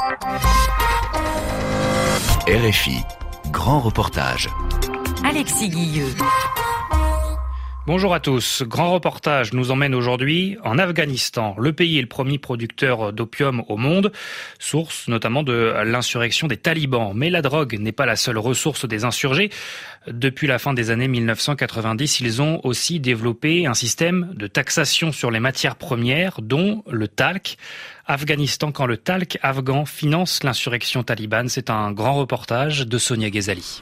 RFI, grand reportage. Alexis Guilleux. Bonjour à tous. Grand reportage nous emmène aujourd'hui en Afghanistan. Le pays est le premier producteur d'opium au monde, source notamment de l'insurrection des talibans. Mais la drogue n'est pas la seule ressource des insurgés. Depuis la fin des années 1990, ils ont aussi développé un système de taxation sur les matières premières, dont le talc. Afghanistan, quand le talc afghan finance l'insurrection talibane. C'est un grand reportage de Sonia Ghezali.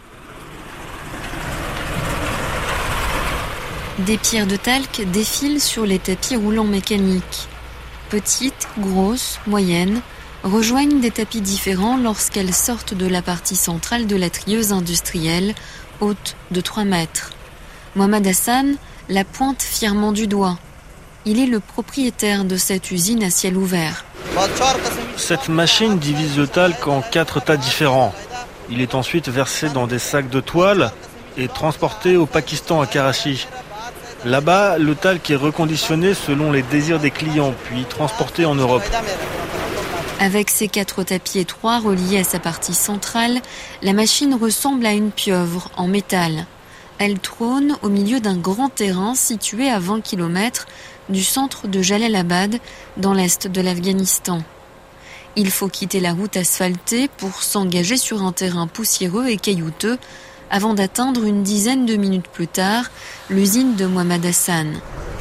Des pierres de talc défilent sur les tapis roulants mécaniques. Petites, grosses, moyennes, rejoignent des tapis différents lorsqu'elles sortent de la partie centrale de la trieuse industrielle, haute de 3 mètres. Mohamed Hassan la pointe fièrement du doigt. Il est le propriétaire de cette usine à ciel ouvert. Cette machine divise le talc en 4 tas différents. Il est ensuite versé dans des sacs de toile et transporté au Pakistan à Karachi. Là-bas, le talc est reconditionné selon les désirs des clients, puis transporté en Europe. Avec ses 4 tapis étroits reliés à sa partie centrale, la machine ressemble à une pieuvre en métal. Elle trône au milieu d'un grand terrain situé à 20 km du centre de Jalalabad, dans l'est de l'Afghanistan. Il faut quitter la route asphaltée pour s'engager sur un terrain poussiéreux et caillouteux, avant d'atteindre une dizaine de minutes plus tard l'usine de Mohamed Hassan.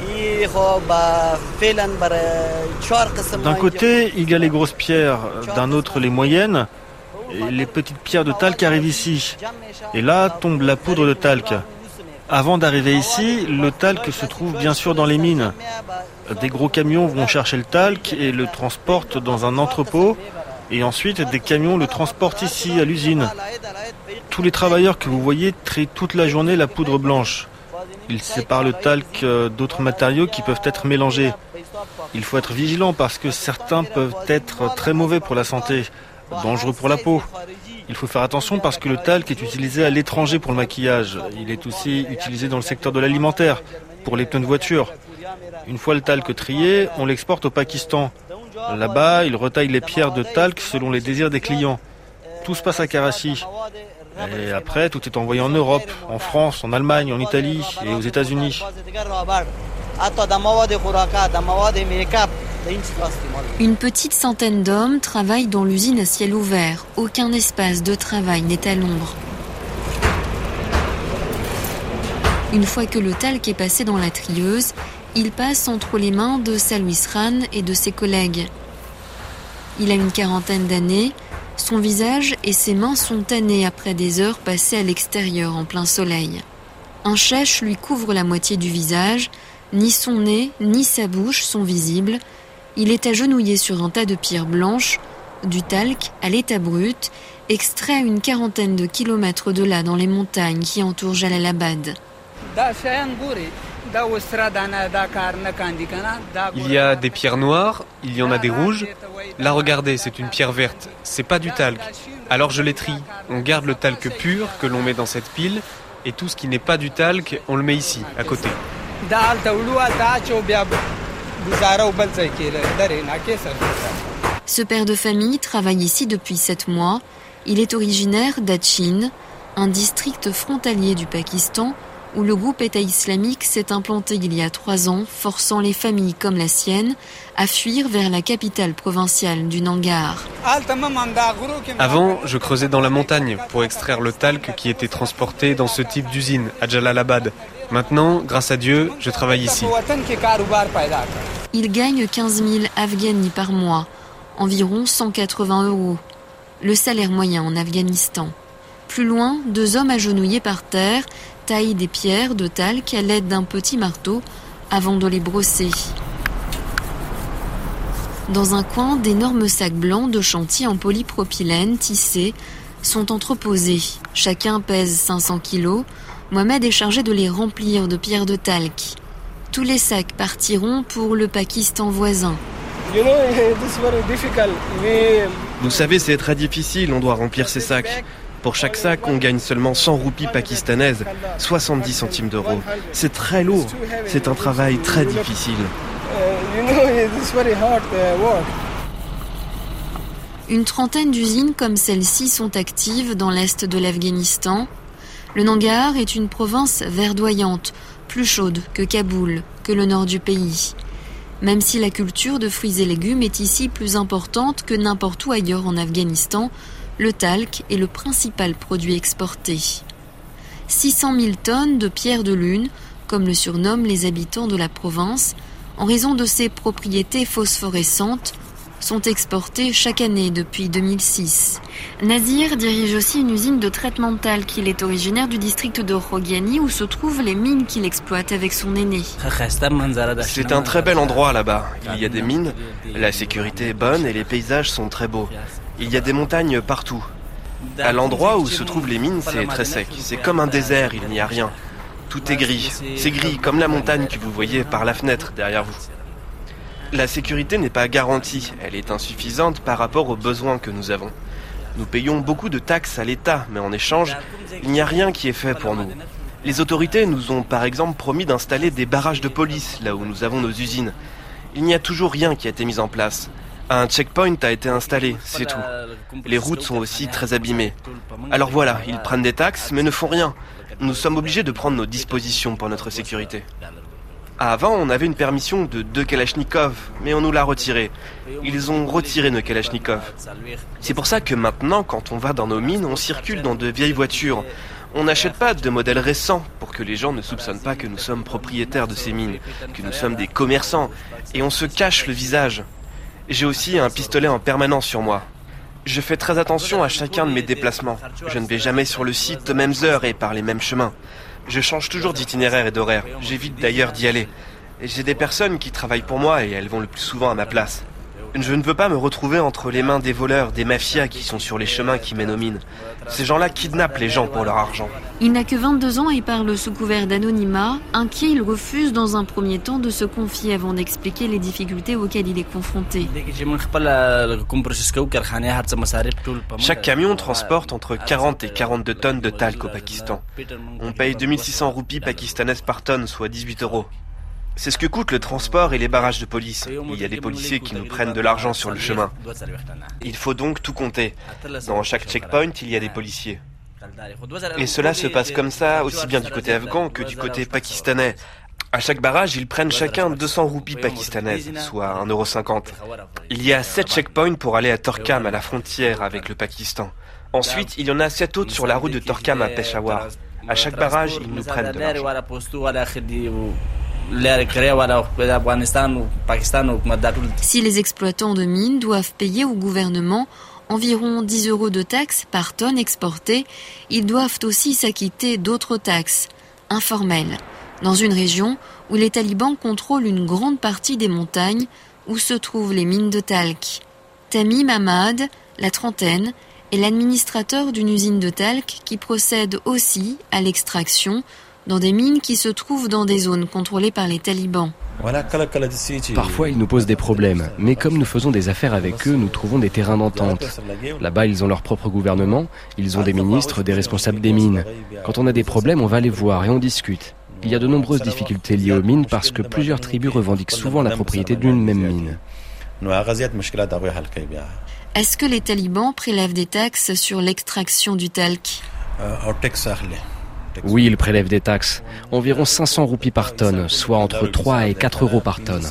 D'un côté, il y a les grosses pierres, d'un autre les moyennes, et les petites pierres de talc arrivent ici. Et là tombe la poudre de talc. Avant d'arriver ici, le talc se trouve bien sûr dans les mines. Des gros camions vont chercher le talc et le transportent dans un entrepôt, et ensuite des camions le transportent ici à l'usine. Tous les travailleurs que vous voyez trient toute la journée la poudre blanche. Ils séparent le talc d'autres matériaux qui peuvent être mélangés. Il faut être vigilant parce que certains peuvent être très mauvais pour la santé, dangereux pour la peau. Il faut faire attention parce que le talc est utilisé à l'étranger pour le maquillage. Il est aussi utilisé dans le secteur de l'alimentaire, pour les pneus de voiture. Une fois le talc trié, on l'exporte au Pakistan. Là-bas, ils retaillent les pierres de talc selon les désirs des clients. Tout se passe à Karachi. Et après, tout est envoyé en Europe, en France, en Allemagne, en Italie et aux États-Unis. Une petite centaine d'hommes travaillent dans l'usine à ciel ouvert. Aucun espace de travail n'est à l'ombre. Une fois que le talc est passé dans la trieuse, il passe entre les mains de Salwis Khan et de ses collègues. Il a une 40aine d'années. Son visage et ses mains sont tannés après des heures passées à l'extérieur en plein soleil. Un chèche lui couvre la moitié du visage. Ni son nez, ni sa bouche sont visibles. Il est agenouillé sur un tas de pierres blanches, du talc à l'état brut, extrait à une 40aine de kilomètres de là dans les montagnes qui entourent Jalalabad. Il y a des pierres noires, il y en a des rouges. Là, regardez, c'est une pierre verte. C'est pas du talc. Alors je les trie. On garde le talc pur que l'on met dans cette pile et tout ce qui n'est pas du talc, on le met ici, à côté. Ce père de famille travaille ici depuis 7 mois. Il est originaire d'Achin, un district frontalier du Pakistan où le groupe État islamique s'est implanté il y a 3 ans, forçant les familles comme la sienne à fuir vers la capitale provinciale du Nangarhar. Avant, je creusais dans la montagne pour extraire le talc qui était transporté dans ce type d'usine à Jalalabad. Maintenant, grâce à Dieu, je travaille ici. Il gagne 15 000 afghani par mois, environ 180 €, le salaire moyen en Afghanistan. Plus loin, 2 hommes agenouillés par terre taillent des pierres de talc à l'aide d'un petit marteau avant de les brosser. Dans un coin, d'énormes sacs blancs de chantier en polypropylène tissés sont entreposés. Chacun pèse 500 kilos. Mohamed est chargé de les remplir de pierres de talc. Tous les sacs partiront pour le Pakistan voisin. Vous savez, c'est très difficile, on doit remplir ces sacs. Pour chaque sac, on gagne seulement 100 roupies pakistanaises, 70 centimes d'euros. C'est très lourd, c'est un travail très difficile. Une trentaine d'usines comme celle-ci sont actives dans l'est de l'Afghanistan. Le Nangarhar est une province verdoyante, plus chaude que Kaboul, que le nord du pays. Même si la culture de fruits et légumes est ici plus importante que n'importe où ailleurs en Afghanistan, le talc est le principal produit exporté. 600 000 tonnes de pierre de lune, comme le surnomment les habitants de la province, en raison de ses propriétés phosphorescentes, sont exportés chaque année depuis 2006. Nazir dirige aussi une usine de traitement de talc. Il est originaire du district de Rogiani où se trouvent les mines qu'il exploite avec son aîné. C'est un très bel endroit là-bas. Il y a des mines, la sécurité est bonne et les paysages sont très beaux. Il y a des montagnes partout. À l'endroit où se trouvent les mines, c'est très sec. C'est comme un désert, il n'y a rien. Tout est gris. C'est gris comme la montagne que vous voyez par la fenêtre derrière vous. La sécurité n'est pas garantie, elle est insuffisante par rapport aux besoins que nous avons. Nous payons beaucoup de taxes à l'État, mais en échange, il n'y a rien qui est fait pour nous. Les autorités nous ont par exemple promis d'installer des barrages de police là où nous avons nos usines. Il n'y a toujours rien qui a été mis en place. Un checkpoint a été installé, c'est tout. Les routes sont aussi très abîmées. Alors voilà, ils prennent des taxes mais ne font rien. Nous sommes obligés de prendre nos dispositions pour notre sécurité. Avant, on avait une permission de 2 Kalachnikov, mais on nous l'a retirée. Ils ont retiré nos Kalachnikov. C'est pour ça que maintenant, quand on va dans nos mines, on circule dans de vieilles voitures. On n'achète pas de modèles récents pour que les gens ne soupçonnent pas que nous sommes propriétaires de ces mines, que nous sommes des commerçants, et on se cache le visage. J'ai aussi un pistolet en permanence sur moi. Je fais très attention à chacun de mes déplacements. Je ne vais jamais sur le site aux mêmes heures et par les mêmes chemins. Je change toujours d'itinéraire et d'horaire. J'évite d'ailleurs d'y aller. Et j'ai des personnes qui travaillent pour moi et elles vont le plus souvent à ma place. Je ne veux pas me retrouver entre les mains des voleurs, des mafias qui sont sur les chemins qui mènent aux mines. Ces gens-là kidnappent les gens pour leur argent. Il n'a que 22 ans et parle sous couvert d'anonymat. Inquiet, il refuse dans un premier temps de se confier avant d'expliquer les difficultés auxquelles il est confronté. Chaque camion transporte entre 40 et 42 tonnes de talc au Pakistan. On paye 2600 roupies pakistanaises par tonne, soit 18 €. C'est ce que coûte le transport et les barrages de police. Il y a des policiers qui nous prennent de l'argent sur le chemin. Il faut donc tout compter. Dans chaque checkpoint, il y a des policiers. Et cela se passe comme ça, aussi bien du côté afghan que du côté pakistanais. À chaque barrage, ils prennent chacun 200 roupies pakistanaises, soit 1,50 €. Il y a 7 checkpoints pour aller à Torkham, à la frontière avec le Pakistan. Ensuite, il y en a 7 autres sur la route de Torkham à Peshawar. À chaque barrage, ils nous prennent de l'argent. Si les exploitants de mines doivent payer au gouvernement environ 10 € de taxes par tonne exportée, ils doivent aussi s'acquitter d'autres taxes, informelles, dans une région où les talibans contrôlent une grande partie des montagnes où se trouvent les mines de talc. Tamim Ahmad, la trentaine, est l'administrateur d'une usine de talc qui procède aussi à l'extraction dans des mines qui se trouvent dans des zones contrôlées par les talibans. Parfois, ils nous posent des problèmes, mais comme nous faisons des affaires avec eux, nous trouvons des terrains d'entente. Là-bas, ils ont leur propre gouvernement, ils ont des ministres, des responsables des mines. Quand on a des problèmes, on va les voir et on discute. Il y a de nombreuses difficultés liées aux mines parce que plusieurs tribus revendiquent souvent la propriété d'une même mine. Est-ce que les talibans prélèvent des taxes sur l'extraction du talc ? Oui, ils prélèvent des taxes. Environ 500 roupies par tonne, soit entre 3 et 4 € par tonne.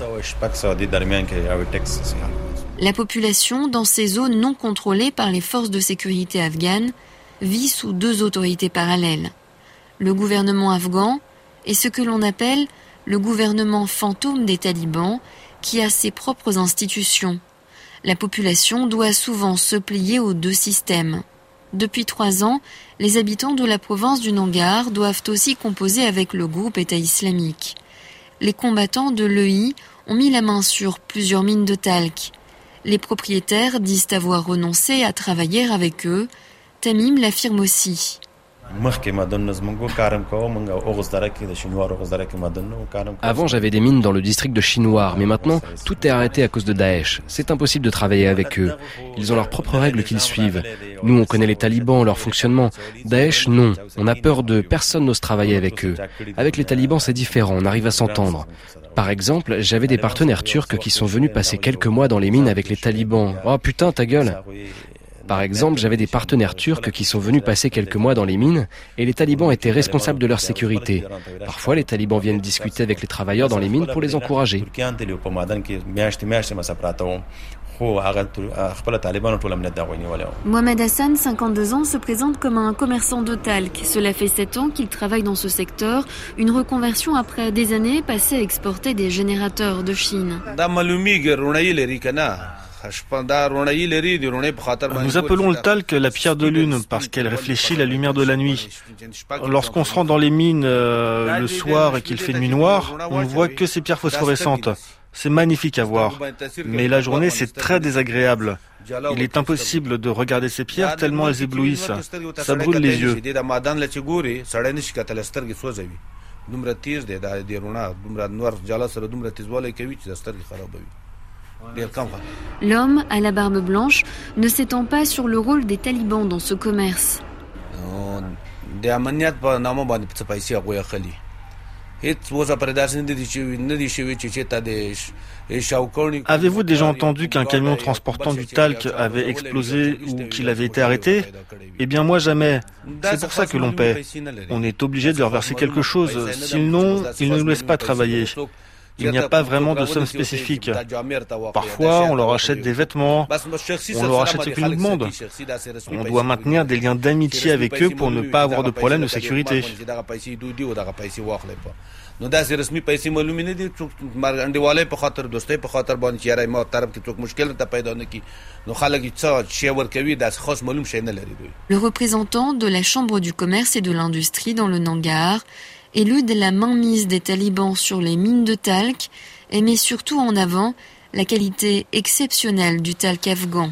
La population, dans ces zones non contrôlées par les forces de sécurité afghanes, vit sous 2 autorités parallèles. Le gouvernement afghan et ce que l'on appelle le gouvernement fantôme des talibans, qui a ses propres institutions. La population doit souvent se plier aux 2 systèmes. Depuis 3 ans, les habitants de la province du Nangarhar doivent aussi composer avec le groupe État islamique. Les combattants de l'EI ont mis la main sur plusieurs mines de talc. Les propriétaires disent avoir renoncé à travailler avec eux. Tamim l'affirme aussi. Avant, j'avais des mines dans le district de Chinoir, mais maintenant, tout est arrêté à cause de Daesh. C'est impossible de travailler avec eux. Ils ont leurs propres règles qu'ils suivent. Nous, on connaît les talibans, leur fonctionnement. Daesh, non. On a peur de personne n'ose travailler avec eux. Avec les talibans, c'est différent. On arrive à s'entendre. Par exemple, j'avais des partenaires turcs qui sont venus passer quelques mois dans les mines avec les talibans. Oh putain, ta gueule! Par exemple, j'avais des partenaires turcs qui sont venus passer quelques mois dans les mines et les talibans étaient responsables de leur sécurité. Parfois, les talibans viennent discuter avec les travailleurs dans les mines pour les encourager. Mohamed Hassan, 52 ans, se présente comme un commerçant de talc. Cela fait 7 ans qu'il travaille dans ce secteur, une reconversion après des années passées à exporter des générateurs de Chine. Nous appelons le talc la pierre de lune parce qu'elle réfléchit la lumière de la nuit. Lorsqu'on se rend dans les mines le soir et qu'il fait nuit noire, on ne voit que ces pierres phosphorescentes. C'est magnifique à voir. Mais la journée, c'est très désagréable. Il est impossible de regarder ces pierres tellement elles éblouissent. Ça brûle les yeux. L'homme à la barbe blanche ne s'étend pas sur le rôle des talibans dans ce commerce. Avez-vous déjà entendu qu'un camion transportant du talc avait explosé ou qu'il avait été arrêté? Eh bien moi jamais. C'est pour ça que l'on paie. On est obligé de leur verser quelque chose, sinon ils ne nous laissent pas travailler. Il n'y a pas vraiment de somme spécifique. Parfois, on leur achète des vêtements, on leur achète ce qu'ils nous demandent. On doit maintenir des liens d'amitié avec eux pour ne pas avoir de problème de sécurité. Le représentant de la Chambre du commerce et de l'industrie dans le Nangarhar élude la mainmise des talibans sur les mines de talc et met surtout en avant la qualité exceptionnelle du talc afghan.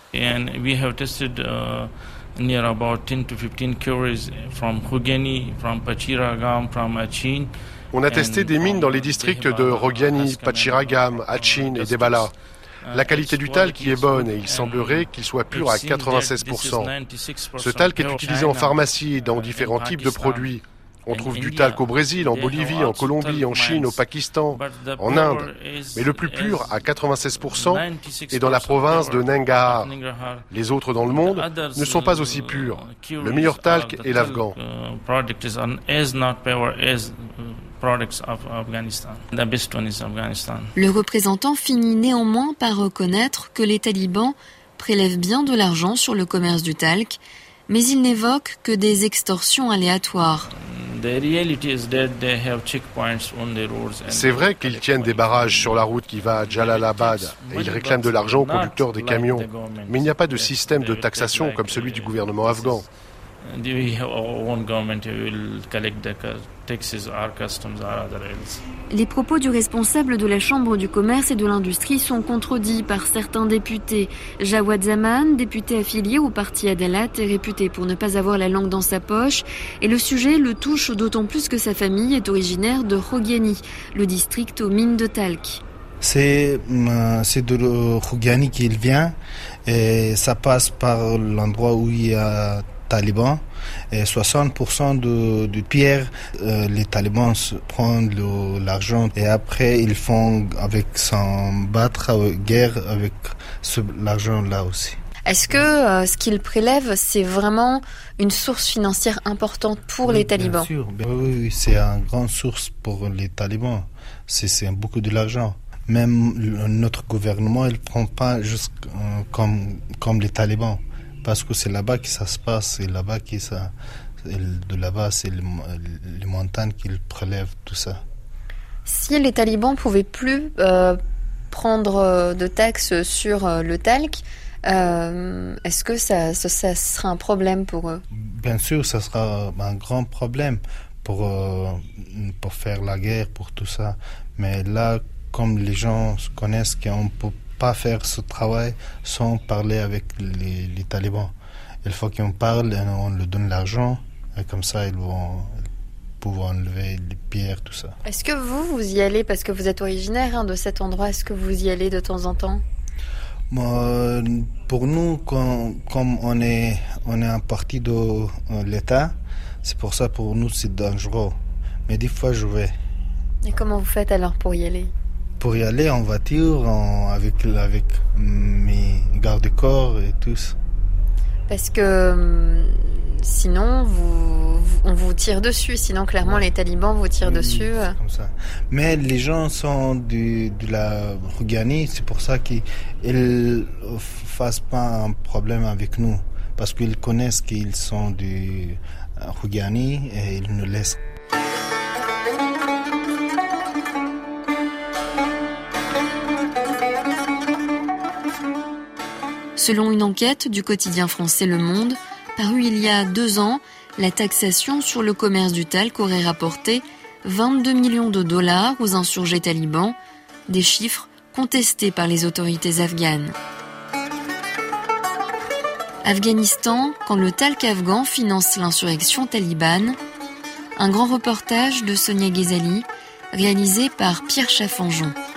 Near about 10 to 15 quarries from Khougani, from Pachiragam, from Achin. On a testé des mines dans les districts de Rogiani, Pachiragam, Achin et Debala. La qualité du talc y est bonne et il semblerait qu'il soit pur à 96%. Ce talc est utilisé en pharmacie et dans différents types de produits. On trouve du talc au Brésil, en Bolivie, en Colombie, en Chine, au Pakistan, en Inde. Mais le plus pur, à 96%, est dans la province de Nangarhar. Les autres dans le monde ne sont pas aussi purs. Le meilleur talc est l'afghan. Le représentant finit néanmoins par reconnaître que les talibans prélèvent bien de l'argent sur le commerce du talc, mais il n'évoque que des extorsions aléatoires. C'est vrai qu'ils tiennent des barrages sur la route qui va à Jalalabad et ils réclament de l'argent aux conducteurs des camions. Mais il n'y a pas de système de taxation comme celui du gouvernement afghan. Les propos du responsable de la Chambre du commerce et de l'industrie sont contredits par certains députés. Jawad Zaman, député affilié au parti Adalat, est réputé pour ne pas avoir la langue dans sa poche. Et le sujet le touche d'autant plus que sa famille est originaire de Khougani, le district aux mines de talc. C'est de Khougani qu'il vient et ça passe par l'endroit où il y a talibans et 60% de pierres, les talibans prennent l'argent et après ils font sans battre guerre avec l'argent là aussi. Est-ce que ce qu'ils prélèvent, c'est vraiment une source financière importante pour les talibans? Bien sûr, oui, c'est une grande source pour les talibans. C'est beaucoup de l'argent. Même notre gouvernement, il ne prend pas juste comme les talibans. Parce que c'est là-bas que ça se passe, c'est là-bas de là-bas, c'est les montagnes qu'ils prélèvent, tout ça. Si les talibans pouvaient plus prendre de taxes sur le talc, est-ce que ça sera un problème pour eux? Bien sûr, ça sera un grand problème pour faire la guerre, pour tout ça. Mais là, comme les gens connaissent qu'on ne peut pas faire ce travail sans parler avec les talibans. Il faut qu'on parle, on leur donne l'argent, Et comme ça, ils vont pouvoir enlever les pierres, tout ça. Est-ce que vous y allez, parce que vous êtes originaire de cet endroit, est-ce que vous y allez de temps en temps? Pour nous, comme on est un parti de l'État, c'est pour ça pour nous c'est dangereux. Mais des fois je vais. Et comment vous faites alors pour y aller? Pour y aller en voiture, avec mes gardes-corps et tous. Parce que sinon on vous tire dessus, sinon clairement les talibans vous tirent dessus. C'est comme ça. Mais les gens sont de la Rougani, c'est pour ça qu'ils ne fassent pas un problème avec nous. Parce qu'ils connaissent qu'ils sont du Rougani et ils nous laissent. Selon une enquête du quotidien français Le Monde, parue il y a 2 ans, la taxation sur le commerce du talc aurait rapporté 22 millions de dollars aux insurgés talibans, des chiffres contestés par les autorités afghanes. Afghanistan, quand le talc afghan finance l'insurrection talibane, un grand reportage de Sonia Ghezali, réalisé par Pierre Chaffanjon.